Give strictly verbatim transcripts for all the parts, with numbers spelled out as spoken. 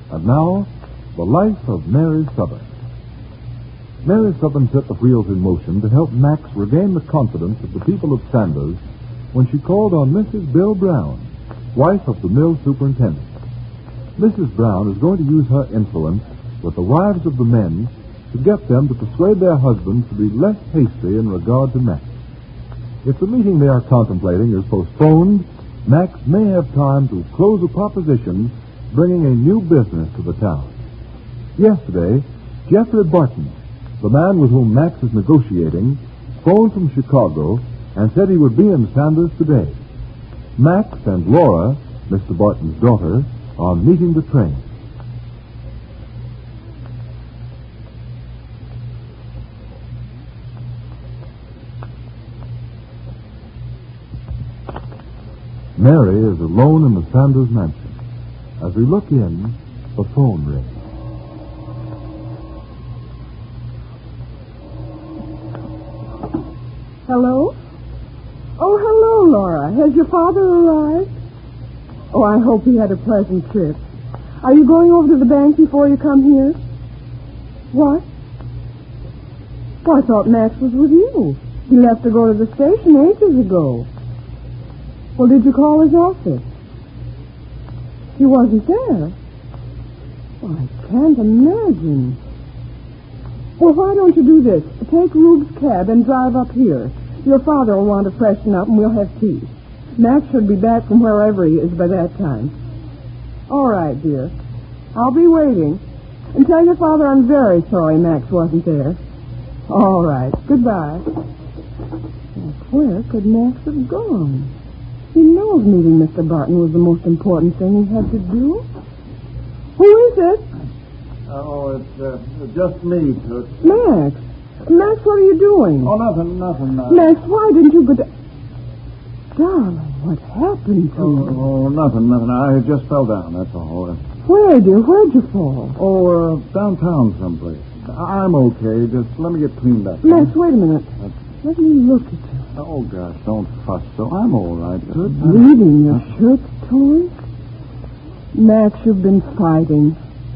And now, the life of Mary Southern. Mary Southern set the wheels in motion to help Max regain the confidence of the people of Sanders when she called on Missus Bill Brown, wife of the mill superintendent. Missus Brown is going to use her influence with the wives of the men to get them to persuade their husbands to be less hasty in regard to Max. If the meeting they are contemplating is postponed, Max may have time to close a proposition bringing a new business to the town. Yesterday, Jeffrey Barton, the man with whom Max is negotiating, phoned from Chicago and said he would be in Sanders today. Max and Laura, Mister Barton's daughter, are meeting the train. Mary is alone in the Sanders mansion. As we look in, the phone rings. Hello? Oh, hello, Laura. Has your father arrived? Oh, I hope he had a pleasant trip. Are you going over to the bank before you come here? What? Oh, I thought Max was with you. He left to go to the station ages ago. Well, did you call his office? He wasn't there. Well, I can't imagine. Well, why don't you do this? Take Rube's cab and drive up here. Your father will want to freshen up and we'll have tea. Max should be back from wherever he is by that time. All right, dear. I'll be waiting. And tell your father I'm very sorry Max wasn't there. All right. Goodbye. Well, where could Max have gone? He knows meeting Mister Barton was the most important thing he had to do. Who is it? Oh, it's uh, just me, Toots. Max. Max, what are you doing? Oh, nothing, nothing. Uh... Max, why didn't you go to... Darling, what happened to oh, you? Oh, nothing, nothing. I just fell down, that's all. Where, dear? Where'd you fall? Oh, uh, downtown someplace. I'm okay. Just let me get cleaned up. Max, wait a minute. Uh, let me look at you. Oh, gosh, don't fuss so. I'm all right, Toots. Bleeding, your shirt's torn? Max, you've been fighting.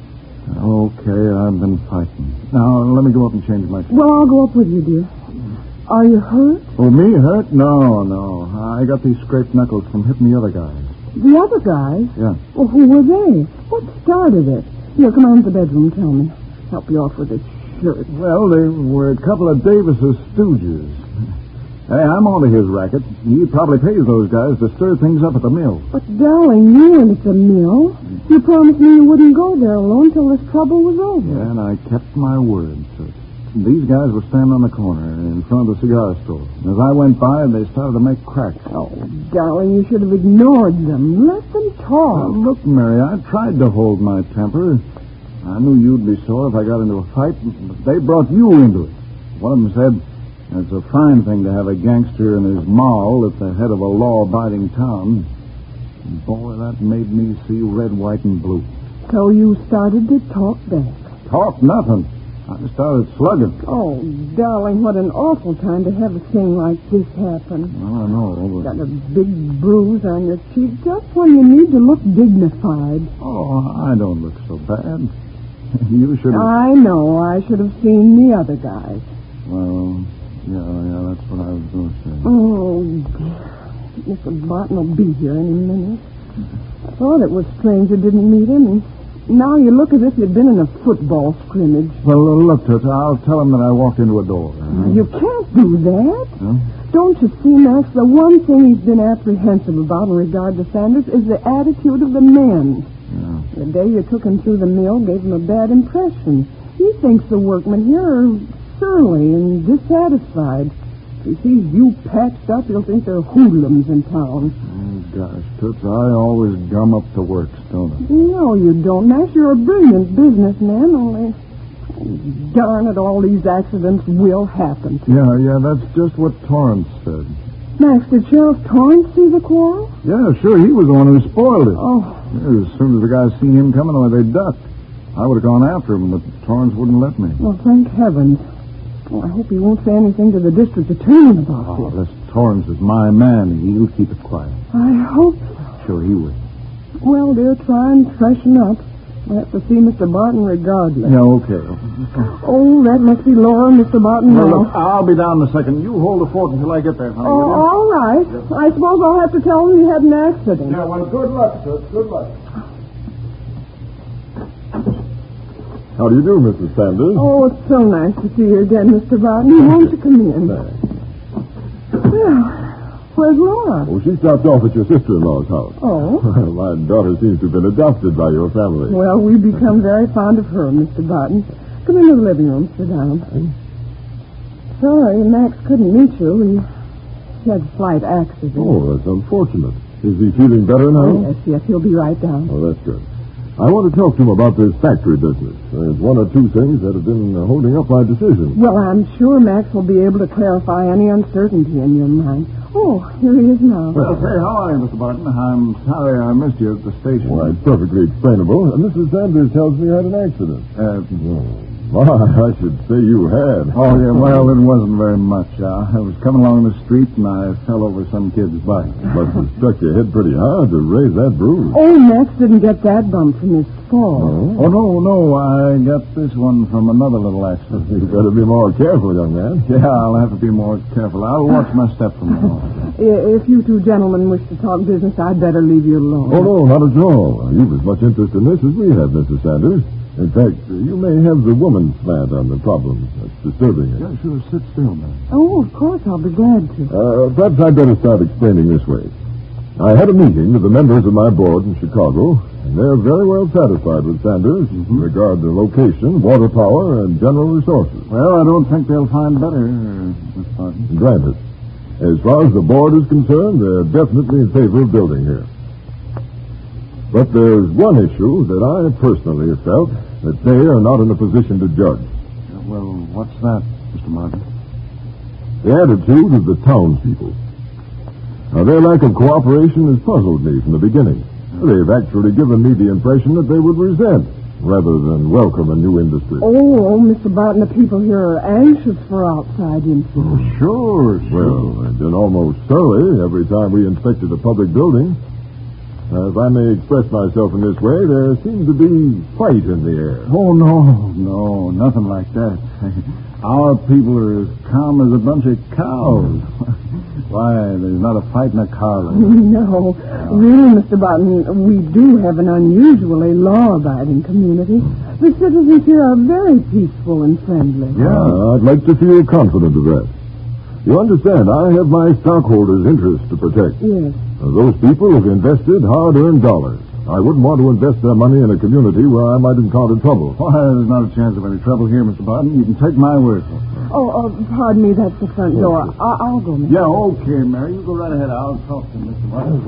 Okay, I've been fighting. Now, let me go up and change my... Well, I'll go up with you, dear. Are you hurt? Oh, me hurt? No, no. I got these scraped knuckles from hitting the other guys. The other guys? Yeah. Well, who were they? What started it? Here, come on to the bedroom, tell me. Help you off with this shirt. Well, they were a couple of Davis's stooges. Hey, I'm on to his racket. He probably pays those guys to stir things up at the mill. But, darling, you weren't at the mill. You promised me you wouldn't go there alone till this trouble was over. Yeah, and I kept my word. So these guys were standing on the corner in front of the cigar store. And as I went by, they started to make cracks. Oh, darling, you should have ignored them. Let them talk. Well, look, Mary, I tried to hold my temper. I knew you'd be sore if I got into a fight, but they brought you into it. One of them said... It's a fine thing to have a gangster and his moll at the head of a law-abiding town. Boy, that made me see red, white, and blue. So you started to talk back? Talk nothing. I started slugging. Oh, darling, what an awful time to have a thing like this happen. Well, I know. But... Got a big bruise on your cheek just when you need to look dignified. Oh, I don't look so bad. You should have... I know. I should have seen the other guys. Well... Yeah, yeah, that's what I was going to say. Oh, dear. Mister Barton will be here any minute. I thought it was strange you didn't meet him, and now you look as if you'd been in a football scrimmage. Well, look, Toots, I'll tell him that I walked into a door. Huh? You can't do that. Huh? Don't you see, Max, the one thing he's been apprehensive about in regard to Sanders is the attitude of the men. Yeah. The day you took him through the mill gave him a bad impression. He thinks the workmen here are surly and dissatisfied. If he sees you patched up, he'll think there are hoodlums in town. Oh, gosh, Toots, I always gum up the works, don't I? No, you don't, Max. You're a brilliant businessman, only... Oh, darn it, all these accidents will happen. Yeah, yeah, that's just what Torrance said. Max, did Sheriff Torrance see the quarrel? Yeah, sure, he was the one who spoiled it. Oh. Yeah, as soon as the guys seen him coming, well, they ducked. I would have gone after him, but Torrance wouldn't let me. Well, thank heavens. Well, I hope he won't say anything to the district attorney about oh, this. this Torrance is my man. He'll keep it quiet. I hope so. Sure, he will. Well, dear, try and freshen up. I have to see Mister Barton regardless. Yeah, okay. Oh, that must be Laura and Mister Barton Well, now. look, I'll be down in a second. You hold the fort until I get there, honey. Oh, all right. I suppose I'll have to tell them you had an accident. Yeah, well, good luck, sir. Good luck. How do you do, Missus Sanders? Oh, it's so nice to see you again, Mister Barton. Won't you come in? Thanks. Well, where's Laura? Oh, she stopped off at your sister-in-law's house. Oh? My daughter seems to have been adopted by your family. Well, we've become very fond of her, Mister Barton. Come into the living room. Sit down. Sorry, Max couldn't meet you. He had a slight accident. Oh, that's unfortunate. Is he feeling better now? Oh, yes, yes. He'll be right down. Oh, that's good. I want to talk to him about this factory business. There's one or two things that have been uh, holding up my decision. Well, I'm sure Max will be able to clarify any uncertainty in your mind. Oh, here he is now. Well, say, how are you, Mister Barton? I'm sorry I missed you at the station. Why, it's perfectly explainable. And Missus Sanders tells me you had an accident. Uh, Oh, my, I should say you had. oh, yeah, well, it wasn't very much. Uh, I was coming along the street, and I fell over some kid's bike. Must have struck your head pretty hard to raise that bruise. Oh, Max didn't get that bump from his fall. Oh? Oh, no, no, I got this one from another little accident. You better be more careful, young man. Yeah, I'll have to be more careful. I'll watch my step from now on. I- If you two gentlemen wish to talk business, I'd better leave you alone. Oh, no, not at all. You've as much interest in this as we have, Missus Sanders. In fact, you may have the woman's slant on the problem that's disturbing it. Yeah, sure, sit still, man. Oh, of course, I'll be glad to. Uh, perhaps I'd better start explaining this way. I had a meeting with the members of my board in Chicago, and they're very well satisfied with Sanders Mm-hmm. in regard to location, water power, and general resources. Well, I don't think they'll find better, uh, Mister Barton. Granted. As far as the board is concerned, they're definitely in favor of building here. But there's one issue that I personally have felt that they are not in a position to judge. Yeah, well, what's that, Mister Martin? The attitude of the townspeople. Now, their lack of cooperation has puzzled me from the beginning. They've actually given me the impression that they would resent rather than welcome a new industry. Oh, oh, Mister Barton, the people here are anxious for outside influence. Sure, Well, they've been almost surly every time we inspected a public building. Uh, if I may express myself in this way, there seems to be fight in the air. Oh, no, no, nothing like that. Our people are as calm as a bunch of cows. Why, there's not a fight in a car. No, really, Mister Barton, we do have an unusually law-abiding community. The citizens here are very peaceful and friendly. Yeah. Uh, I'd like to feel confident of that. You understand, I have my stockholders' interests to protect. Yes. Uh, those people have invested hard-earned dollars. I wouldn't want to invest their money in a community where I might encounter trouble. Why, there's not a chance of any trouble here, Mister Barton. You can take my word for it. Oh, oh, pardon me, that's the front door. I- I'll go, Mister Yeah, okay, Mary. You go right ahead. I'll talk to Mister Martin.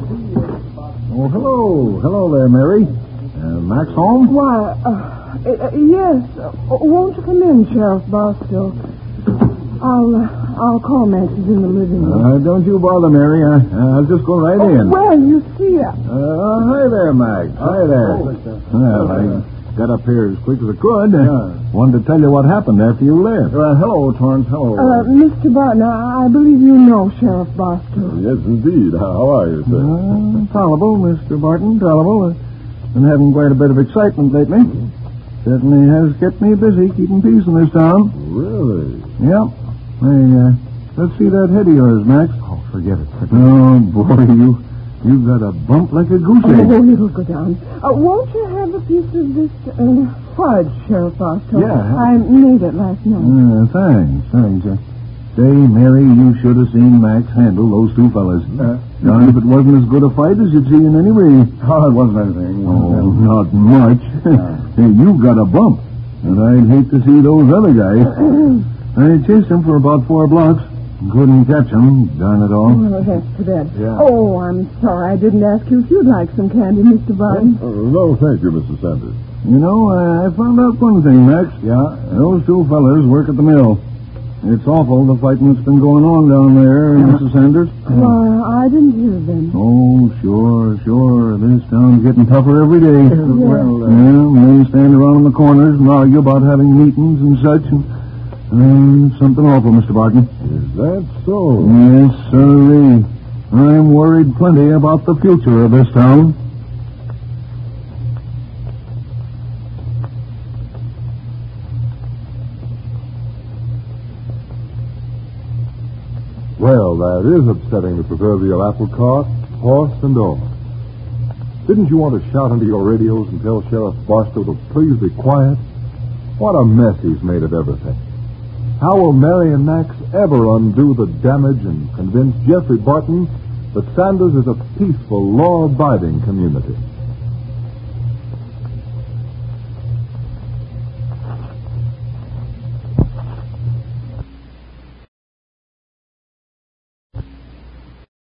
Oh, hello. Hello there, Mary. Uh, Max home? Why, uh, uh, yes. Uh, won't you come in, Sheriff Barstow? I'll, uh, I'll call Max. He's in the living room. Uh, don't you bother, Mary. I, I'll just go right in. Well, you see, uh, Uh, hi there, Max. Hi there. Well, I got up here as quick as I could. Uh, wanted to tell you what happened after you left. Uh, hello, Torrance. Hello. uh, Mister Barton, I, I believe you know Sheriff Barstow. Yes, indeed. How are you, sir? Uh, tolerable, Mister Barton, tolerable. Uh, been having quite a bit of excitement lately. Certainly has kept me busy keeping peace in this town. Really? Yep. Hey, uh, let's see that head of yours, Max. Oh, forget it. Forget oh, boy, you you got a bump like a goose egg. Oh, it'll go down. Uh, won't you have a piece of this uh, fudge, Sheriff Barstow? Yeah. I made it last night. Uh, thanks, thanks. Uh, say, Mary, you should have seen Max handle those two fellas. Uh, Darn if it wasn't as good a fight as you'd see in any way. Oh, it wasn't anything. Oh, not much. Hey, you got a bump, and I'd hate to see those other guys. I chased him for about four blocks. Couldn't catch him, darn it all. Oh, that's too bad. Yeah. Oh, I'm sorry. I didn't ask you if you'd like some candy, Mister Barton. Uh, no, thank you, Mister Sanders. You know, I found out one thing, Max. Yeah? Those two fellas work at the mill. It's awful, the fighting that's been going on down there, Missus Sanders. Why, I didn't hear them. Oh, sure, sure. This town's getting tougher every day. Well, uh, yeah, they stand around in the corners and argue about having meetings and such, and um, something awful, Mister Barton. Is that so? Yes, sirree. I'm worried plenty about the future of this town. Well, that is upsetting the proverbial apple cart, horse and all. Didn't you want to shout into your radios and tell Sheriff Barstow to please be quiet? What a mess he's made of everything. How will Mary and Max ever undo the damage and convince Jeffrey Barton that Sanders is a peaceful, law-abiding community?